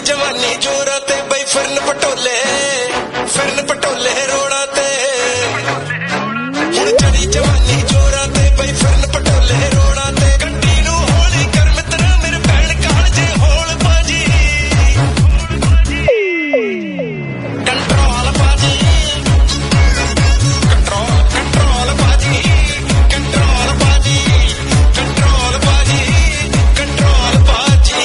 जवानी जोरा ते बई फिरन पटोले रोड़ा ते हुण चढ़ी जवानी जोरा ते बई फिरन पटोले रोड़ा ते गड्डी नूं हौली कर मित्रा मेरे भैन कालजे होल बाजी कंट्रोल बाजी कंट्रोल बाजी कंट्रोल बाजी कंट्रोल बाजी कंट्रोल बाजी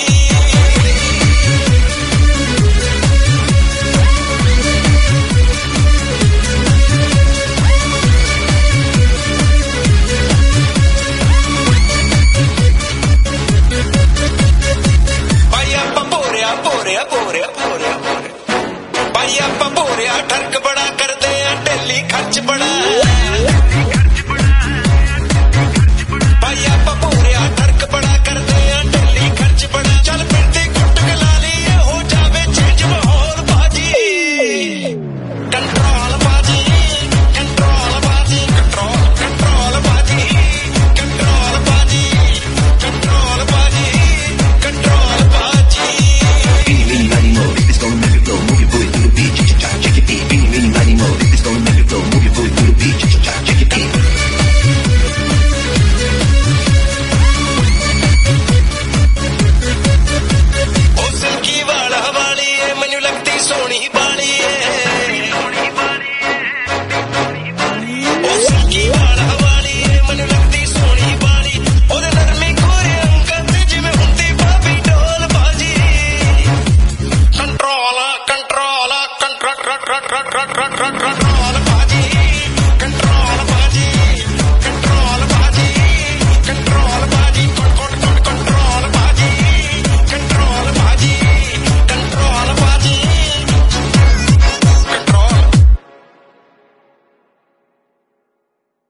भाई आप भोरिया ठरक बड़ा करते हैं डेली खर्च बड़ा